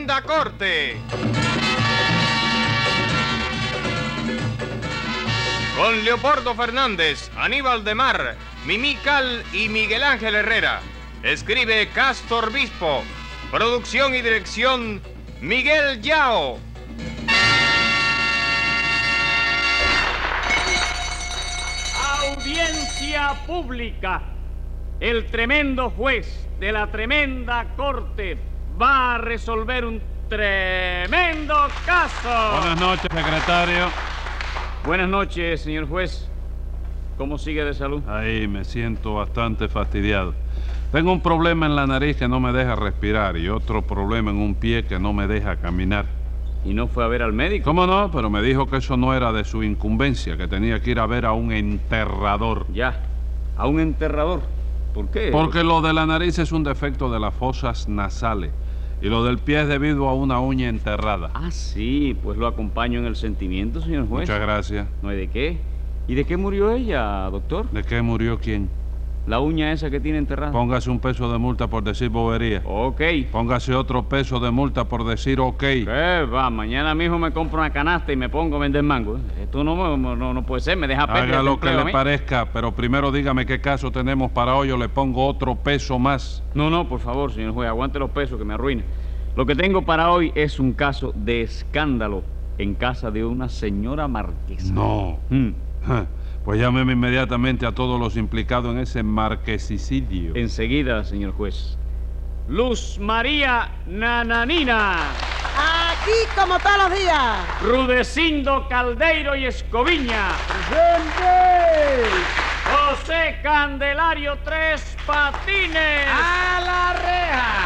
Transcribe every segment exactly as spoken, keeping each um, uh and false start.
Tremenda Corte. Con Leopoldo Fernández, Aníbal de Mar, Mimí Cal y Miguel Ángel Herrera. Escribe Castor Bispo. Producción y dirección, Miguel Yao. Audiencia pública. El tremendo juez de la tremenda corte va a resolver un tremendo caso. Buenas noches, secretario. Buenas noches, señor juez. ¿Cómo sigue de salud? Ahí me siento bastante fastidiado. Tengo un problema en la nariz que no me deja respirar y otro problema en un pie que no me deja caminar. ¿Y no fue a ver al médico? ¿Cómo no? Pero me dijo que eso no era de su incumbencia, que tenía que ir a ver a un enterrador. Ya, a un enterrador. ¿Por qué? Porque lo de la nariz es un defecto de las fosas nasales y lo del pie es debido a una uña enterrada. Ah, sí, pues lo acompaño en el sentimiento, señor juez. Muchas gracias. No hay de qué. ¿Y de qué murió ella, doctor? ¿De qué murió quién? La uña esa que tiene enterrada. Póngase un peso de multa por decir bobería. Ok. Póngase otro peso de multa por decir ok. ¿Qué va? Mañana mismo me compro una canasta y me pongo a vender mango. Esto no, no, no puede ser, me deja perder. Haga lo que le mí. parezca, pero primero dígame qué caso tenemos para hoy o le pongo otro peso más. No, no, por favor, señor juez, aguante los pesos que me arruina. Lo que tengo para hoy es un caso de escándalo en casa de una señora marquesa. No. Mm. Pues llámeme inmediatamente a todos los implicados en ese marquesicidio. Enseguida, señor juez. Luz María Nananina. Aquí como todos los días. Rudecindo Caldeiro y Escoviña. ¡Presente! José Candelario Tres Patines. ¡A la reja!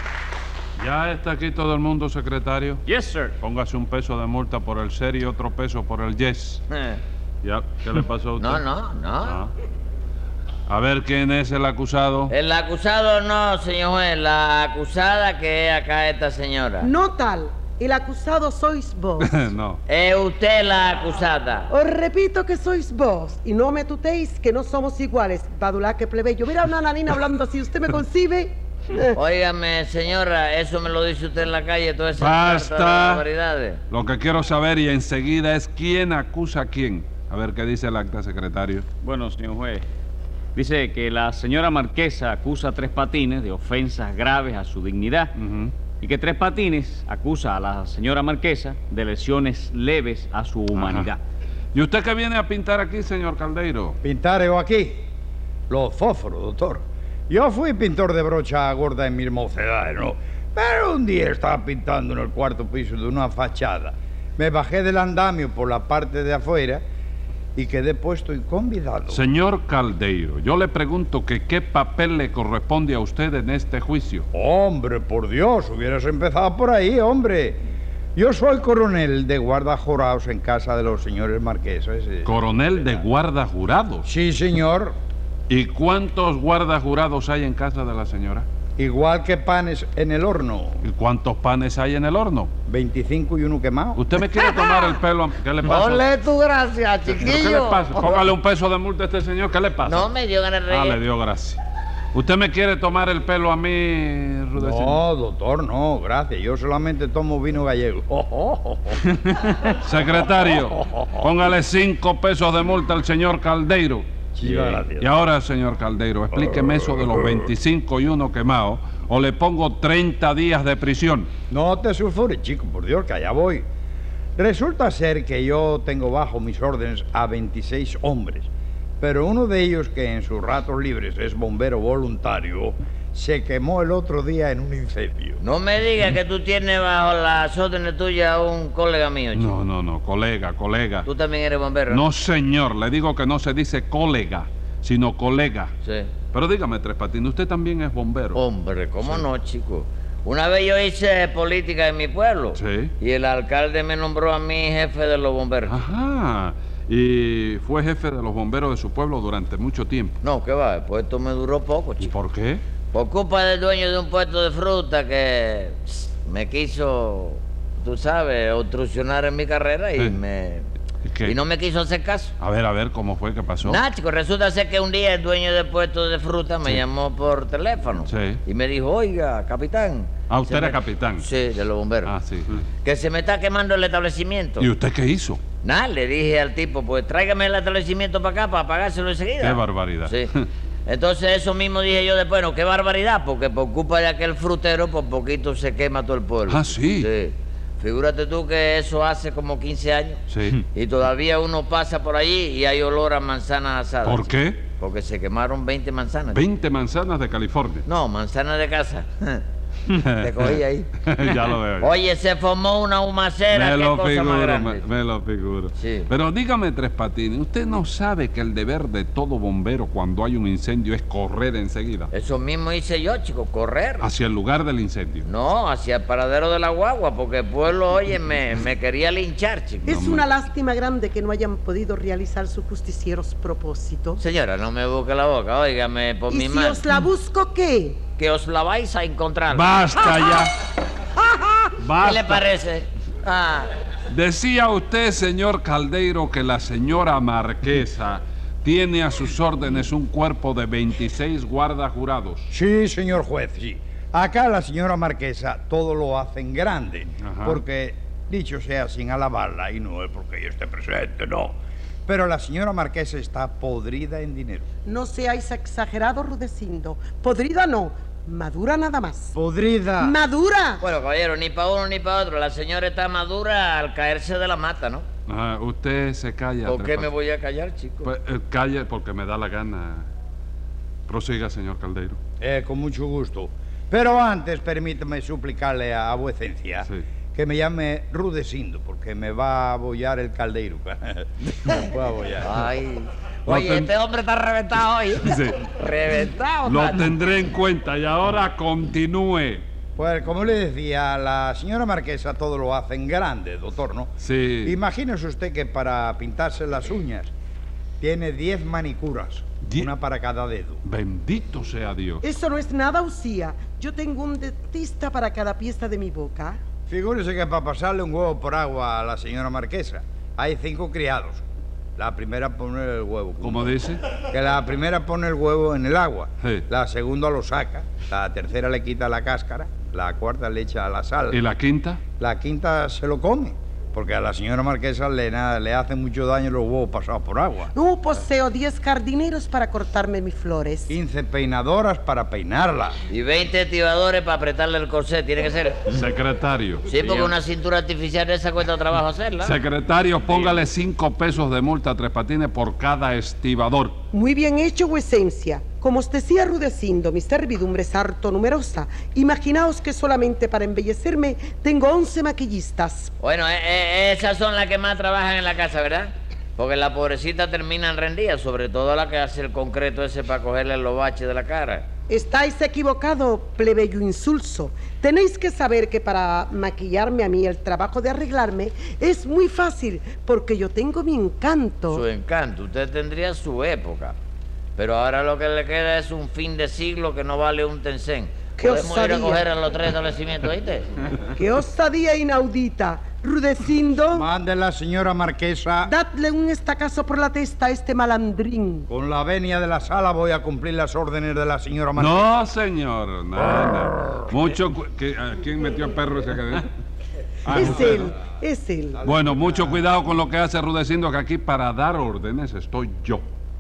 ¿Ya está aquí todo el mundo, secretario? Yes, sir. Póngase un peso de multa por el ser y otro peso por el yes. Eh. Ya, ¿qué le pasó a usted? No, no, no. Ah. A ver, ¿quién es el acusado? El acusado no, señor juez. La acusada que es acá esta señora. No tal. El acusado sois vos. No. Es usted la acusada. Os repito que sois vos. Y no me tutéis que no somos iguales. Badulaque plebeyo. Mira a una nanina hablando así. ¿Usted me concibe? Óigame, señora, eso me lo dice usted en la calle, todas esas Basta. barbaridades. Lo que quiero saber y enseguida es quién acusa a quién. A ver qué dice el acta, secretario. Bueno, señor juez, dice que la señora Marquesa acusa a Tres Patines de ofensas graves a su dignidad. Uh-huh. Y que Tres Patines acusa a la señora Marquesa de lesiones leves a su humanidad. Ajá. ¿Y usted qué viene a pintar aquí, señor Caldeiro? ¿Pintar yo aquí? Los fósforos, doctor. Yo fui pintor de brocha gorda en mis mocedades, ¿no? Pero un día estaba pintando en el cuarto piso de una fachada. Me bajé del andamio por la parte de afuera y quedé puesto y convidado. Señor Caldeiro, yo le pregunto que qué papel le corresponde a usted en este juicio. Hombre, por Dios, hubieras empezado por ahí, hombre. Yo soy coronel de guarda jurados en casa de los señores marqueses. Coronel de guarda jurados. Sí, señor. ¿Y cuántos guardas jurados hay en casa de la señora? Igual que panes en el horno. ¿Y cuántos panes hay en el horno? veinticinco y uno quemado. ¿Usted me quiere tomar el pelo? ¿Qué le pasa? Ponle tu gracia, ¿Pero chiquillo. ¿Qué le pasa? Póngale un peso de multa a este señor. ¿Qué le pasa? No me dio ganas de reír. Ah, le dio gracia. ¿Usted me quiere tomar el pelo a mí, Rudecindo? No, doctor, no, gracias. Yo solamente tomo vino gallego. Secretario, póngale cinco pesos de multa al señor Caldeiro. Sí, gracias. Y ahora, señor Caldeiro, explíqueme eso de los veinticinco y uno quemados, o le pongo treinta días de prisión. No te sulfures, chico, por Dios, que allá voy. Resulta ser que yo tengo bajo mis órdenes a veintiséis hombres, pero uno de ellos, que en sus ratos libres es bombero voluntario, se quemó el otro día en un incendio. No me digas que tú tienes bajo las órdenes tuyas a un colega mío, chico. No, no, no, colega, colega. Tú también eres bombero. No, señor, le digo que no se dice colega, sino colega. Sí. Pero dígame, Tres Patines, usted también es bombero. Hombre, ¿cómo Sí. no, chico? Una vez yo hice política en mi pueblo. Sí. Y el alcalde me nombró a mí jefe de los bomberos. Ajá. Y fue jefe de los bomberos de su pueblo durante mucho tiempo. No, ¿qué va? El puesto me duró poco, ¿Y chico. por qué? Por culpa del dueño de un puesto de fruta que me quiso, tú sabes, obstruccionar en mi carrera y Sí. me, ¿Qué? Y no me quiso hacer caso. A ver, a ver, ¿cómo fue? ¿Qué pasó? Nada, chico, resulta ser que un día el dueño del puesto de fruta me Sí. llamó por teléfono. Sí. Y me dijo, oiga, capitán. Ah, usted se era me- capitán. Sí, de los bomberos. Ah, sí. Que se me está quemando el establecimiento. ¿Y usted qué hizo? Nada, le dije al tipo, pues tráigame el establecimiento para acá para pagárselo enseguida. Qué barbaridad. Sí. Entonces eso mismo dije yo después, no, qué barbaridad, porque por culpa de aquel frutero, por poquito se quema todo el pueblo. Ah, ¿sí? Sí. Figúrate tú que eso hace como quince años. Sí. Y todavía uno pasa por allí y hay olor a manzanas asadas. ¿Por qué? Porque se quemaron veinte manzanas. veinte manzanas de California. No, manzanas de casa. Te cogí ahí. Ya lo veo. Oye, se formó una humacera, Me qué lo cosa más figuro, grande. me, me lo figuro. Sí. Pero dígame, Tres Patines, ¿usted no sabe que el deber de todo bombero cuando hay un incendio es correr enseguida Eso mismo hice yo, chico, correr. hacia el lugar del incendio? No, hacia el paradero de la guagua, porque el pueblo, oye, me, me quería linchar, chico. Es No, una me- lástima grande que no hayan podido realizar sus justicieros propósitos. Señora, no me busque la boca, óigame, por ¿Y mi si mano. os la busco qué? Que os la vais a encontrar. ¡Basta ya! ¡Basta! ¿Qué le parece? Ah, Decía usted, señor Caldeiro, que la señora marquesa tiene a sus órdenes un cuerpo de veintiséis guardas jurados. Sí, señor juez, sí. Acá la señora marquesa todo lo hace en grande. Ajá. Porque, dicho sea sin alabarla, y no es porque ella esté presente, no. Pero la señora marquesa está podrida en dinero. No seáis exagerados, Rudecindo. Podrida no, madura nada más. Podrida. ¡Madura! bueno, caballero, ni para uno ni para otro. La señora está madura al caerse de la mata, ¿no? Ah, usted se calla. ¿Por Tres qué me Patines. voy a callar, chico? Pues, eh, calle porque me da la gana. Prosiga, señor Caldeiro. Eh, con mucho gusto. Pero antes, permítame suplicarle a, a vuecencia Sí. que me llame Rudecindo, porque me va a bollar el caldeiro. Me va a bollar. Ay. Lo Oye, ten- este hombre está reventado hoy. Sí. Reventado. Lo está. tendré en cuenta y ahora continúe. Pues como le decía, la señora marquesa todo lo hace en grande, doctor, ¿no? Sí. Imagínese usted que para pintarse las uñas tiene diez manicuras, Die- una para cada dedo. Bendito sea Dios. Eso no es nada, Usía. Yo tengo un dentista para cada pieza de mi boca. Figúrese que para pasarle un huevo por agua a la señora marquesa hay cinco criados. La primera pone el huevo. ¿Cómo dice? Que la primera pone el huevo en el agua, Sí. la segunda lo saca, la tercera le quita la cáscara, la cuarta le echa la sal, ¿Y la quinta? la quinta se lo come, porque a la señora marquesa le, nada, le hacen mucho daño los huevos pasados por agua. No poseo diez jardineros para cortarme mis flores. quince peinadoras para peinarla. Y veinte tibadores para apretarle el corsé, tiene que ser. Secretario. Sí, porque una cintura artificial de esa cuesta trabajo hacerla. Secretario, póngale cinco pesos de multa a Tres Patines por cada estibador. Muy bien hecho, vuecencia. Como os decía Rudecindo, mi servidumbre es harto numerosa. Imaginaos que solamente para embellecerme tengo once maquillistas. Bueno, eh, eh, esas son las que más trabajan en la casa, ¿verdad? Porque las pobrecitas terminan rendidas, sobre todo la que hace el concreto ese para cogerle los baches de la cara. Estáis equivocado, plebeyo insulso. Tenéis que saber que para maquillarme a mí el trabajo de arreglarme es muy fácil, porque yo tengo mi encanto. Su encanto, usted tendría su época. Pero ahora lo que le queda es un fin de siglo que no vale un tencén. ¡Qué Podemos ir a osadía! coger a los tres establecimientos, ¿oíste? ¡Qué osadía inaudita! Rudecindo, Mande la señora marquesa. dadle un estacazo por la testa a este malandrín. Con la venia de la sala voy a cumplir las órdenes de la señora marquesa. No, señor. Nada. Mucho. cu- que- ¿a ¿Quién metió el perro ese que Ah, Es usted, él, ¿no? es él. Bueno, mucho cuidado con lo que hace Rudecindo, que aquí para dar órdenes estoy yo.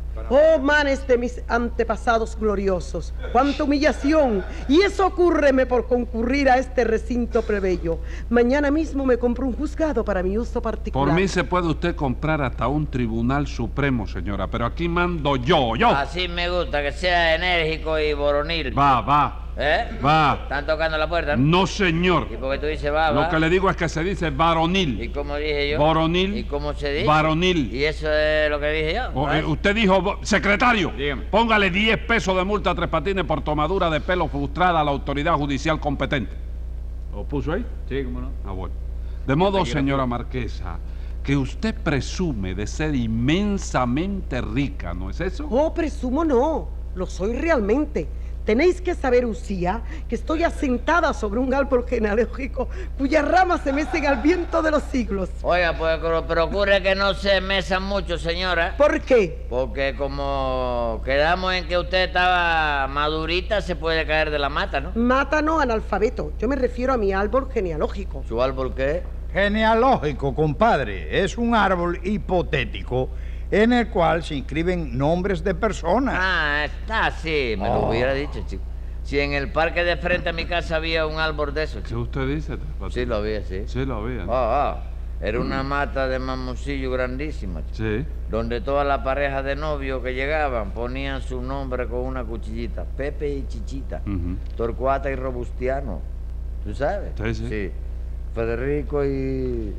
Oh, manes de mis antepasados gloriosos, cuánta humillación. Y eso ocurreme por concurrir a este recinto plebeyo. Mañana mismo me compro un juzgado para mi uso particular. Por mí se puede usted comprar hasta un tribunal supremo, señora, pero aquí mando yo, yo. Así me gusta, que sea enérgico y boronil. Va, va, ¿Eh? va. ¿Están tocando la puerta? No, señor. ¿Y por qué tú dices va, va? Lo que le digo es que se dice ¿Y varonil. cómo dije yo? Boronil. ¿Y cómo se dice? Varonil. ¿Y eso es lo que dije yo? O, ¿vale? eh, usted dijo, bo- secretario, Dígame. póngale diez pesos de multa a Tres Patines por tomadura de pelo frustrada a la autoridad judicial competente. ¿Lo puso ahí? Sí, cómo no. Ah, bueno. De modo, quiero. señora marquesa, que usted presume de ser inmensamente rica, ¿no es eso? Oh, presumo no, lo soy realmente. Tenéis que saber, Usía, que estoy asentada sobre un árbol genealógico cuyas ramas se mecen al viento de los siglos. Oiga, pues pero- procure que no se mesan mucho, señora. ¿Por qué? Porque como quedamos en que usted estaba madurita, se puede caer de la mata, ¿no? Mata no, analfabeto. Yo me refiero a mi árbol genealógico. ¿Su árbol qué? Genealógico, compadre. Es un árbol hipotético en el cual se inscriben nombres de personas. Ah, está, sí, me lo Oh. hubiera dicho, chico. Si en el parque de frente a mi casa había un árbol de esos, ¿Qué chico. usted dice, Tres Patines? Sí, lo había, sí. Sí, lo había. ¿no? Ah, ah. Era una mata de mamoncillo grandísima, chico, Sí. donde todas las parejas de novios que llegaban ponían su nombre con una cuchillita. Pepe y Chichita, Ujú. Torcuata y Robustiano. ¿Tú sabes? Sí, sí. Sí. Federico y...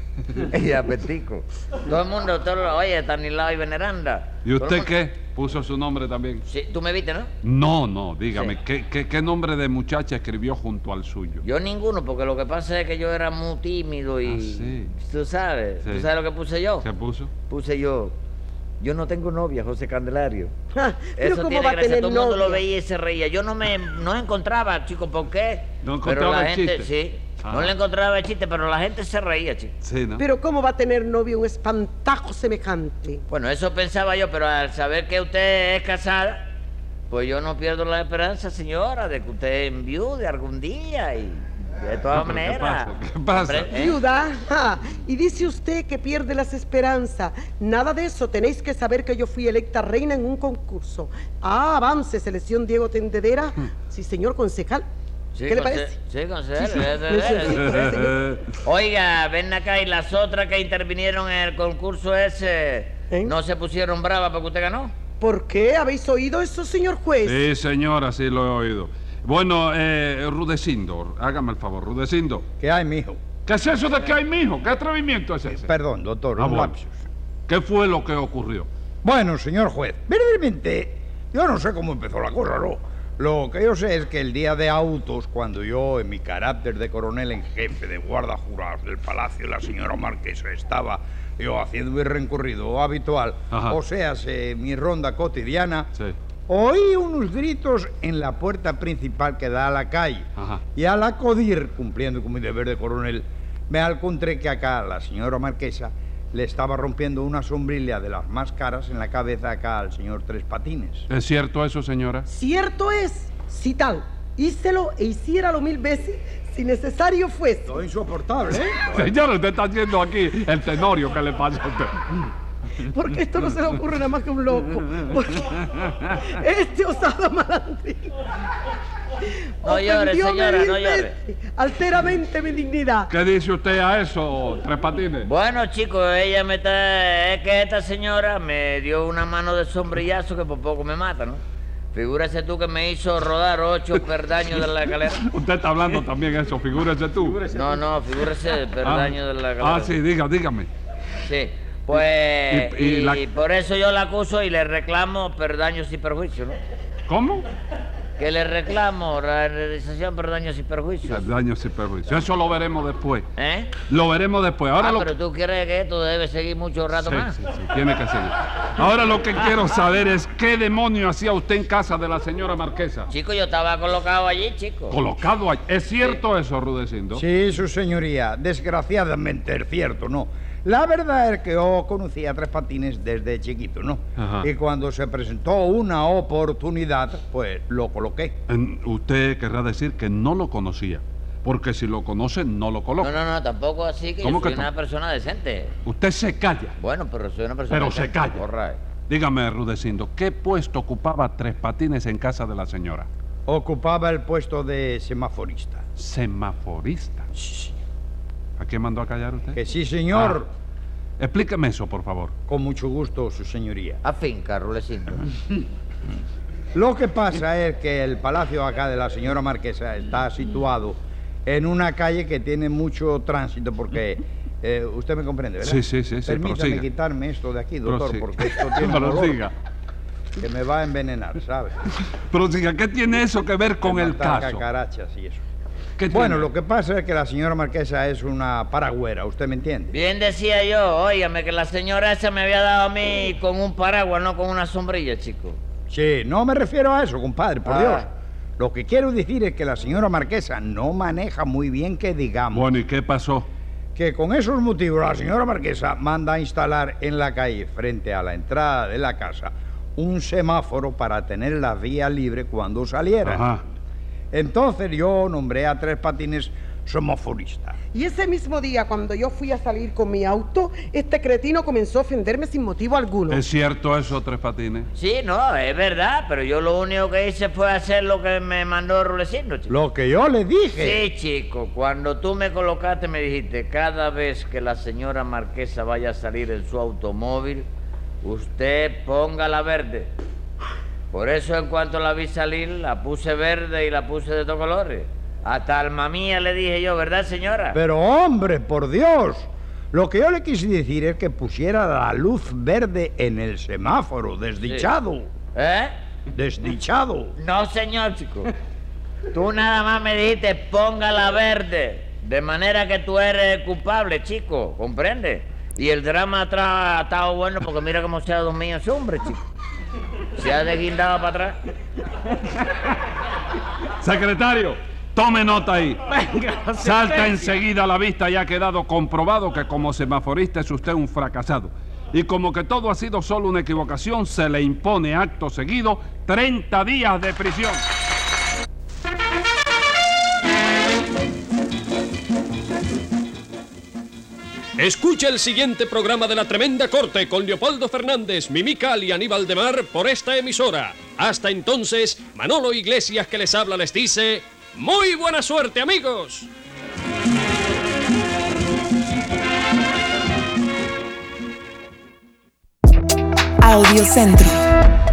y Apetico. Todo el mundo, todo lo... oye, Estanislao y Veneranda. ¿Y Todo el usted mundo- qué? ¿Puso su nombre también? Sí, tú me viste, ¿no? No, no, dígame, Sí. ¿qué, qué, qué nombre de muchacha escribió junto al suyo? Yo ninguno, porque lo que pasa es que yo era muy tímido y... Ah, sí. ¿Tú sabes? Sí. ¿Tú sabes lo que puse yo? ¿Qué puso? Puse yo... Yo no tengo novia, José Candelario. Ah, pero Eso ¿cómo tiene va a gracia. tener Todo el mundo lo novia? veía y se reía. Yo no me no encontraba, chico, ¿por qué? No pero encontraba la el gente, chiste. sí. Ajá. No le encontraba el chiste, pero la gente se reía, chico. Sí, ¿no? Pero ¿cómo va a tener novio un espantajo semejante? Bueno, eso pensaba yo, pero al saber que usted es casada, pues yo no pierdo la esperanza, señora, de que usted enviude algún día y de todas Ah, pero ¿qué maneras. pasa? ¿Qué pasa? Hombre, ¿eh? Viuda, ah, y dice usted que pierde las esperanzas. Nada de eso, tenéis que saber que yo fui electa reina en un concurso. Ah, avance, selección Diego Tendedera. Sí, señor concejal. Sí, ¿Qué le conse- parece? Sí, concejal. Sí, sí. eh, eh, Sí, sí, eh. sí. señor. Oiga, ven acá y las otras que intervinieron en el concurso ese, ¿Eh? ¿no se pusieron bravas porque usted ganó? ¿Por qué? ¿Habéis oído eso, señor juez? Sí, señora, sí lo he oído. Bueno, eh, Rudecindo, hágame el favor, Rudecindo. ¿Qué hay, mijo? ¿Qué es eso de que hay, mijo? ¿Qué atrevimiento es ese? Perdón, doctor, Ah, un bueno. lapsus. ¿Qué fue lo que ocurrió? Bueno, señor juez, verdaderamente, yo no sé cómo empezó la cosa, ¿no? Lo que yo sé es que el día de autos, cuando yo, en mi carácter de coronel en jefe de guarda jurados del palacio de la señora Marquesa, estaba yo haciendo mi recorrido habitual, Ajá. o sea, se- mi ronda cotidiana, Sí. oí unos gritos en la puerta principal que da a la calle. Ajá. Y al acudir, cumpliendo con mi deber de coronel, me encontré que acá la señora Marquesa le estaba rompiendo una sombrilla de las más caras en la cabeza acá al señor Tres Patines. ¿Es cierto eso, señora? Cierto es, si tal, hícelo e hiciéralo mil veces si necesario fuese. Todo insoportable, ¿eh? Señora, usted está haciendo aquí el tenorio que le pasa a usted. Porque esto no se le ocurre nada más que a un loco. Porque este osado malandrín. No llore, ofendióme señora, no vil llore. veces, Alteramente mi dignidad. ¿Qué dice usted a eso, Tres Patines? Bueno, chicos, ella me está... Es que esta señora me dio una mano de sombrillazo que por poco me mata, ¿no? Figúrese tú que me hizo rodar ocho perdaños de la escalera. Usted está hablando también eso, figúrese tú. No, no, figúrese perdaños de la escalera. Ah, sí, diga, dígame. Sí, pues... Y- y Y, la- por eso yo la acuso y le reclamo perdaños y perjuicios, ¿no? ¿Cómo? Que le reclamo la realización perdaños y perjuicios. Daños y perjuicios. Eso lo veremos después. ¿Eh? Lo veremos después. Ahora Ah, lo pero tú crees que esto debe seguir mucho rato Sí, más. sí, sí, tiene que seguir. Ahora lo que quiero saber es qué demonio hacía usted en casa de la señora Marquesa. Chico, yo estaba colocado allí, chico. Colocado ahí. ¿Es cierto eso, Rudecindo? Sí, su señoría, desgraciadamente es cierto, ¿no? La verdad es que yo conocí a Tres Patines desde chiquito, ¿no? Ajá. Y cuando se presentó una oportunidad, pues lo coloqué. En- usted querrá decir que no lo conocía. Porque si lo conoce, no lo coloca. No, no, no, tampoco así que yo ¿Cómo soy que una tam- persona decente. Usted se calla. Bueno, pero soy una persona Pero se decente. calla. All right. Dígame, Rudecindo, ¿qué puesto ocupaba Tres Patines en casa de la señora? Ocupaba el puesto de semaforista. Semaforista. ¿A quién mandó a callar usted? Que sí, señor, Ah. Explíqueme eso, por favor. con mucho gusto, su señoría. A finca, Rulecito. Lo que pasa es que el palacio acá de la señora Marquesa está situado en una calle que tiene mucho tránsito porque... eh, usted me comprende, ¿verdad? Sí, sí, sí, sí, Permítame prosiga. quitarme esto de aquí, doctor, Prosiga. porque esto tiene un olor Prosiga. que me va a envenenar, ¿sabe? Pero diga, ¿qué tiene eso que ver con De el matar caso? cacarachas y eso. ¿Qué Bueno, tiene? lo que pasa es que la señora Marquesa es una paragüera, ¿usted me entiende? Bien decía yo, óigame, que la señora esa me había dado a mí con un paraguas, no con una sombrilla, chico. Sí, no me refiero a eso, compadre, por Ah. Dios. Lo que quiero decir es que la señora marquesa no maneja muy bien que digamos. Bueno, ¿y qué pasó? Que con esos motivos la señora marquesa manda a instalar en la calle, frente a la entrada de la casa, un semáforo para tener la vía libre cuando saliera. Ajá. Entonces yo nombré a Tres Patines semaforista. Y ese mismo día, cuando yo fui a salir con mi auto, este cretino comenzó a ofenderme sin motivo alguno. ¿Es cierto eso, Tres Patines? Sí, no, es verdad, pero yo lo único que hice fue hacer lo que me mandó Rulecindo, chico. Lo que yo le dije. Sí, chico, cuando tú me colocaste me dijiste, cada vez que la señora marquesa vaya a salir en su automóvil, usted ponga la verde. Por eso en cuanto la vi salir, la puse verde y la puse de todos colores. Hasta alma mía le dije yo, ¿verdad, señora? Pero hombre, por Dios, lo que yo le quise decir es que pusiera la luz verde en el semáforo, desdichado. Sí. ¿Eh? Desdichado. No, señor, chico. Tú nada más me dijiste, póngala verde. De manera que tú eres culpable, chico, ¿comprende? Y el drama atrás ha estado bueno porque mira cómo se ha dormido ese hombre, chico. Se ha desguindado para atrás. Secretario, tome nota ahí. Venga, Salta enseguida a la vista y ha quedado comprobado que como semaforista es usted un fracasado. Y como que todo ha sido solo una equivocación, se le impone acto seguido treinta días de prisión. Escucha el siguiente programa de La Tremenda Corte con Leopoldo Fernández, Mimical y Aníbal de Mar por esta emisora. Hasta entonces, Manolo Iglesias que les habla les dice... ¡Muy buena suerte, amigos! Audiocentro.